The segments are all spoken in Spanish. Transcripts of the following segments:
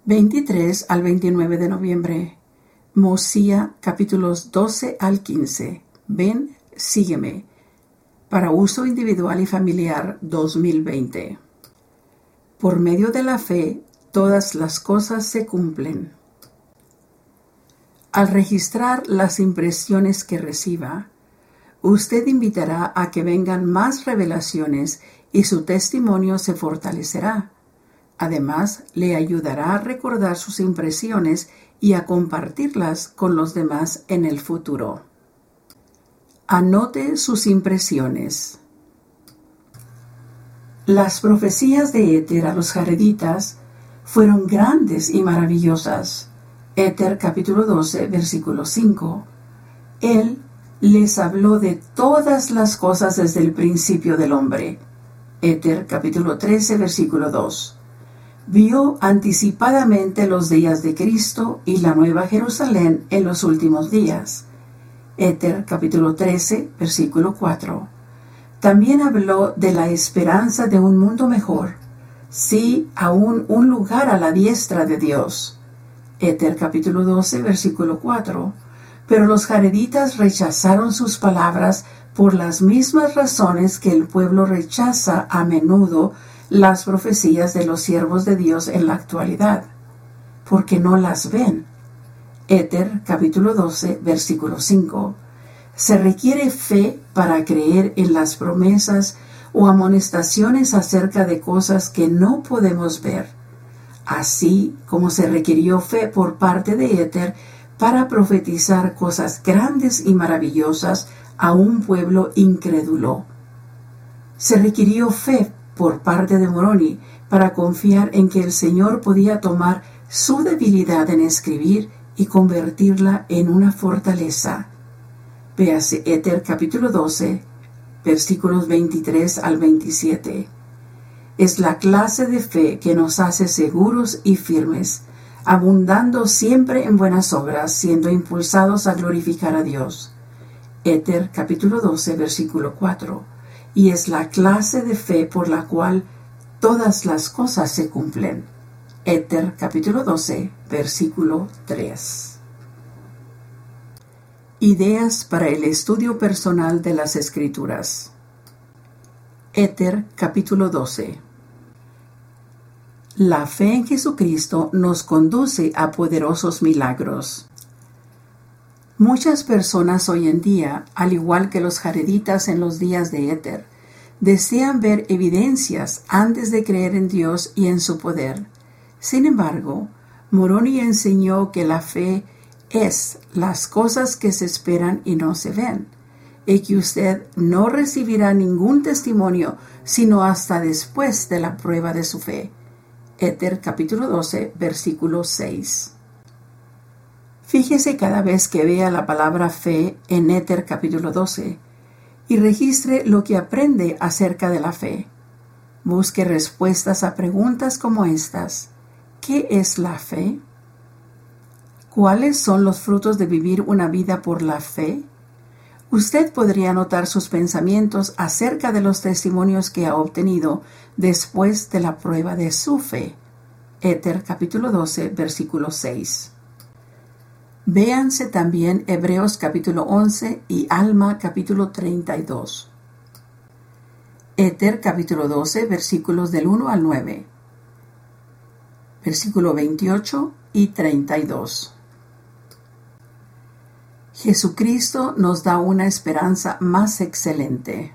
23 al 29 de noviembre. Mosía, capítulos 12 al 15. Ven, sígueme. Para uso individual y familiar 2020. Por medio de la fe, todas las cosas se cumplen. Al registrar las impresiones que reciba, usted invitará a que vengan más revelaciones y su testimonio se fortalecerá. Además, le ayudará a recordar sus impresiones y a compartirlas con los demás en el futuro. Anote sus impresiones. Las profecías de Éter a los jareditas fueron grandes y maravillosas. Éter capítulo 12, versículo 5. Él les habló de todas las cosas desde el principio del hombre. Éter capítulo 13, versículo 2. Vio anticipadamente los días de Cristo y la Nueva Jerusalén en los últimos días. Éter capítulo 13, versículo 4. También habló de la esperanza de un mundo mejor, sí, aún un lugar a la diestra de Dios. Éter capítulo 12, versículo 4. Pero los jareditas rechazaron sus palabras por las mismas razones que el pueblo rechaza a menudo las profecías de los siervos de Dios en la actualidad, porque no las ven. Éter capítulo 12, versículo 5. Se requiere fe para creer en las promesas o amonestaciones acerca de cosas que no podemos ver, así como se requirió fe por parte de Éter para profetizar cosas grandes y maravillosas a un pueblo incrédulo. Se requirió fe por parte de Moroni para confiar en que el Señor podía tomar su debilidad en escribir y convertirla en una fortaleza. Véase Éter capítulo 12, versículos 23 al 27. Es la clase de fe que nos hace seguros y firmes, abundando siempre en buenas obras, siendo impulsados a glorificar a Dios. Éter capítulo 12, versículo 4. Y es la clase de fe por la cual todas las cosas se cumplen. Éter capítulo 12, versículo 3. Ideas para el estudio personal de las Escrituras. Éter capítulo 12. La fe en Jesucristo nos conduce a poderosos milagros. Muchas personas hoy en día, al igual que los jareditas en los días de Éter, desean ver evidencias antes de creer en Dios y en su poder. Sin embargo, Moroni enseñó que la fe es las cosas que se esperan y no se ven, y que usted no recibirá ningún testimonio sino hasta después de la prueba de su fe. Éter capítulo 12, versículo 6. Fíjese cada vez que vea la palabra fe en Éter capítulo 12 y registre lo que aprende acerca de la fe. Busque respuestas a preguntas como estas. ¿Qué es la fe? ¿Cuáles son los frutos de vivir una vida por la fe? Usted podría anotar sus pensamientos acerca de los testimonios que ha obtenido después de la prueba de su fe. Éter capítulo 12, versículo 6. Véanse también Hebreos capítulo 11 y Alma capítulo 32. Éter capítulo 12, versículos del 1 al 9. Versículo 28 y 32. Jesucristo nos da una esperanza más excelente.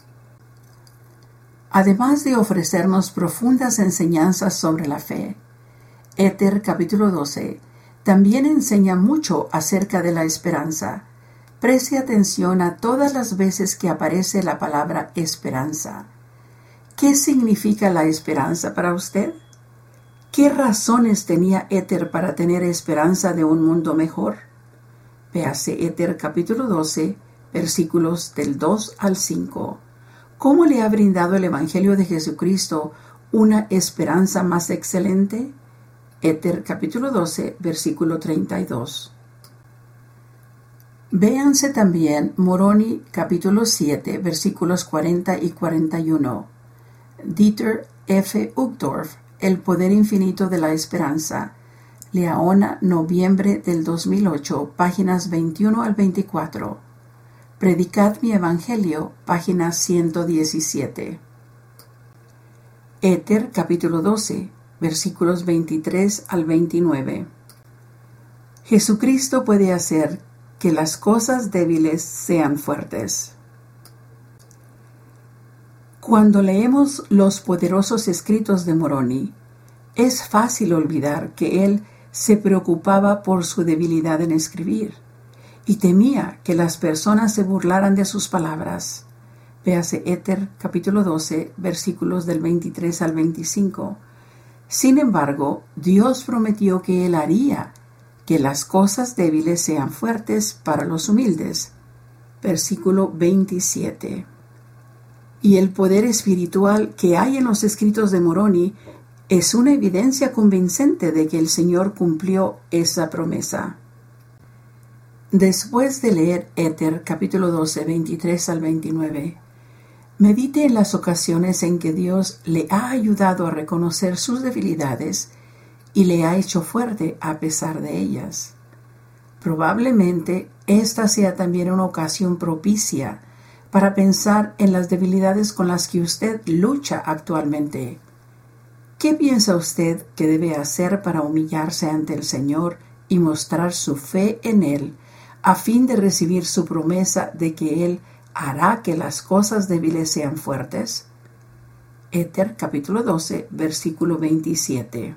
Además de ofrecernos profundas enseñanzas sobre la fe, Éter capítulo 12 también enseña mucho acerca de la esperanza. Preste atención a todas las veces que aparece la palabra esperanza. ¿Qué significa la esperanza para usted? ¿Qué razones tenía Éter para tener esperanza de un mundo mejor? Véase Éter capítulo 12, versículos del 2 al 5. ¿Cómo le ha brindado el Evangelio de Jesucristo una esperanza más excelente? Éter capítulo 12, versículo 32. Véanse también Moroni capítulo 7, versículos 40 y 41. Dieter F. Uchtdorf, El poder infinito de la esperanza, Leona, noviembre del 2008, páginas 21 al 24. Predicad mi Evangelio, página 117. Éter, capítulo 12, versículos 23 al 29. Jesucristo puede hacer que las cosas débiles sean fuertes. Cuando leemos los poderosos escritos de Moroni, es fácil olvidar que él se preocupaba por su debilidad en escribir y temía que las personas se burlaran de sus palabras. Véase Éter, capítulo 12, versículos del 23 al 25. Sin embargo, Dios prometió que Él haría que las cosas débiles sean fuertes para los humildes. Versículo 27. Y el poder espiritual que hay en los escritos de Moroni es una evidencia convincente de que el Señor cumplió esa promesa. Después de leer Éter, capítulo 12, 23 al 29, medite en las ocasiones en que Dios le ha ayudado a reconocer sus debilidades y le ha hecho fuerte a pesar de ellas. Probablemente esta sea también una ocasión propicia para pensar en las debilidades con las que usted lucha actualmente. ¿Qué piensa usted que debe hacer para humillarse ante el Señor y mostrar su fe en Él, a fin de recibir su promesa de que Él hará que las cosas débiles sean fuertes? Éter, capítulo 12, versículo 27.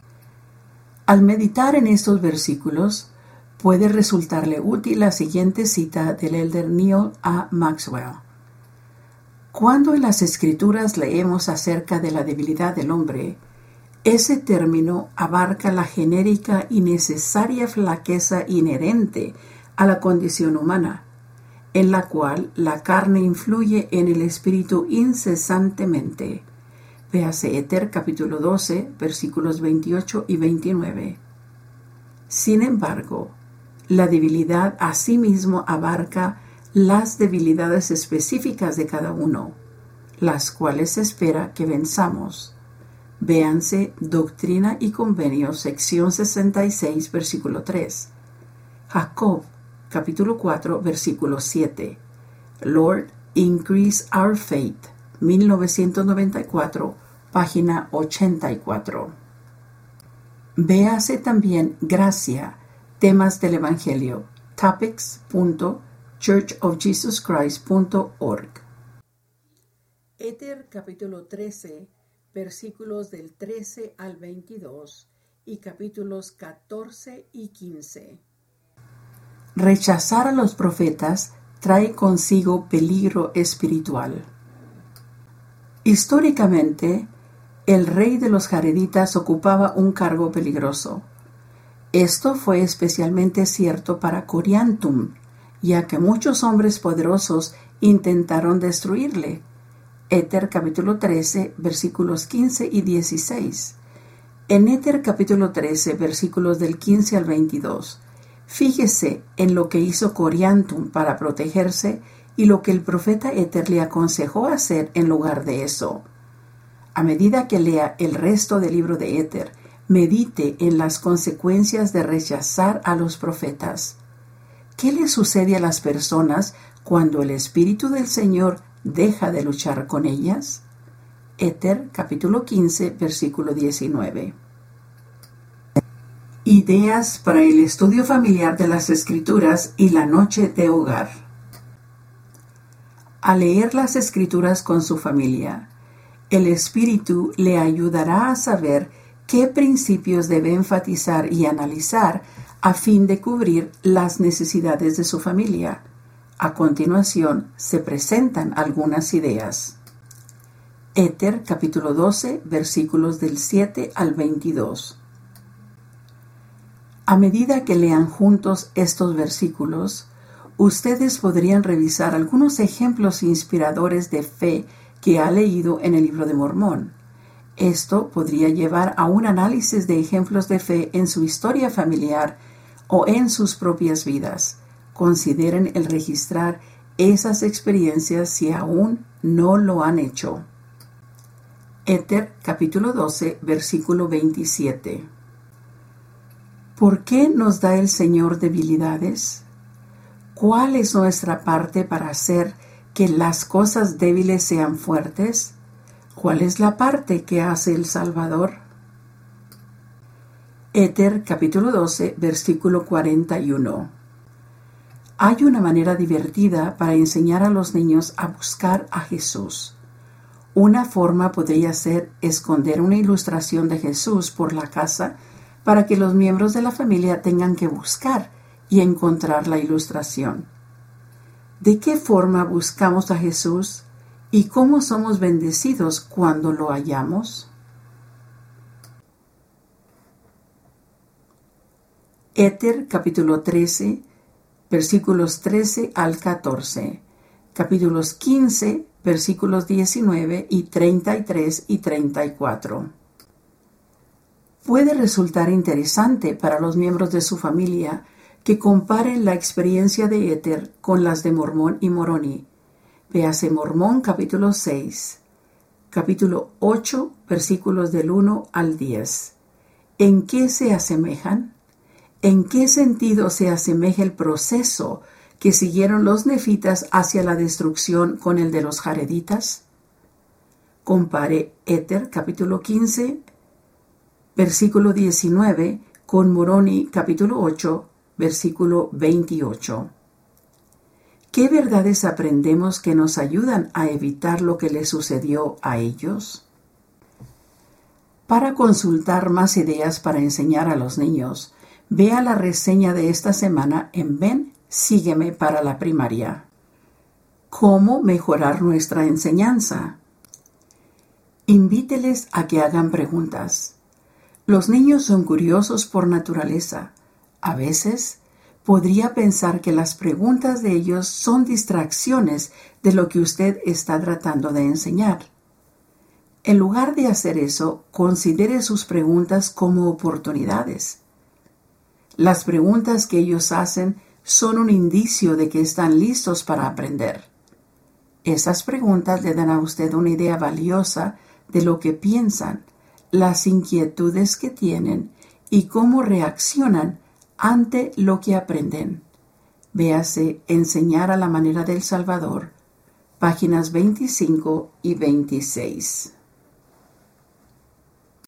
Al meditar en estos versículos, puede resultarle útil la siguiente cita del elder Neal A. Maxwell. Cuando en las Escrituras leemos acerca de la debilidad del hombre, ese término abarca la genérica y necesaria flaqueza inherente a la condición humana, en la cual la carne influye en el espíritu incesantemente. Véase Éter, capítulo 12, versículos 28 y 29. Sin embargo, la debilidad asimismo abarca las debilidades específicas de cada uno, las cuales se espera que venzamos. Véanse Doctrina y Convenios, sección 66, versículo 3. Jacob, capítulo 4, versículo 7. Lord, Increase Our Faith, 1994, página 84. Véase también Gracia, temas del Evangelio, topics.churchofjesuschrist.org. Éter, capítulo 13, versículos del 13 al 22 y capítulos 14 y 15. Rechazar a los profetas trae consigo peligro espiritual. Históricamente, el rey de los jareditas ocupaba un cargo peligroso. Esto fue especialmente cierto para Coriantum, ya que muchos hombres poderosos intentaron destruirle. Éter capítulo 13, versículos 15 y 16. En Éter capítulo 13, versículos del 15 al 22, fíjese en lo que hizo Coriantum para protegerse y lo que el profeta Éter le aconsejó hacer en lugar de eso. A medida que lea el resto del libro de Éter, medite en las consecuencias de rechazar a los profetas. ¿Qué le sucede a las personas cuando el Espíritu del Señor deja de luchar con ellas? Éter, capítulo 15, versículo 19. Ideas para el estudio familiar de las Escrituras y la noche de hogar. Al leer las Escrituras con su familia, el Espíritu le ayudará a saber qué principios debe enfatizar y analizar a fin de cubrir las necesidades de su familia. A continuación se presentan algunas ideas. Éter, capítulo 12, versículos del 7 al 22. A medida que lean juntos estos versículos, ustedes podrían revisar algunos ejemplos inspiradores de fe que ha leído en el Libro de Mormón. Esto podría llevar a un análisis de ejemplos de fe en su historia familiar o en sus propias vidas. Consideren el registrar esas experiencias si aún no lo han hecho. Éter, capítulo 12, versículo 27. ¿Por qué nos da el Señor debilidades? ¿Cuál es nuestra parte para hacer que las cosas débiles sean fuertes? ¿Cuál es la parte que hace el Salvador? Éter capítulo 12, versículo 41. Hay una manera divertida para enseñar a los niños a buscar a Jesús. Una forma podría ser esconder una ilustración de Jesús por la casa para que los miembros de la familia tengan que buscar y encontrar la ilustración. ¿De qué forma buscamos a Jesús y cómo somos bendecidos cuando lo hallamos? Éter capítulo 13, versículos 13 al 14, capítulos 15, versículos 19 y 33 y 34. Puede resultar interesante para los miembros de su familia que comparen la experiencia de Éter con las de Mormón y Moroni. Véase Mormón capítulo 6, capítulo 8, versículos del 1 al 10. ¿En qué se asemejan? ¿En qué sentido se asemeja el proceso que siguieron los nefitas hacia la destrucción con el de los jareditas? Compare Éter capítulo 15, versículo 19 con Moroni capítulo 8, versículo 28. ¿Qué verdades aprendemos que nos ayudan a evitar lo que le sucedió a ellos? Para consultar más ideas para enseñar a los niños, vea la reseña de esta semana en Ven, Sígueme para la primaria. ¿Cómo mejorar nuestra enseñanza? Invíteles a que hagan preguntas. Los niños son curiosos por naturaleza. A veces, podría pensar que las preguntas de ellos son distracciones de lo que usted está tratando de enseñar. En lugar de hacer eso, considere sus preguntas como oportunidades. Las preguntas que ellos hacen son un indicio de que están listos para aprender. Esas preguntas le dan a usted una idea valiosa de lo que piensan, las inquietudes que tienen y cómo reaccionan ante lo que aprenden. Véase Enseñar a la manera del Salvador, páginas 25 y 26.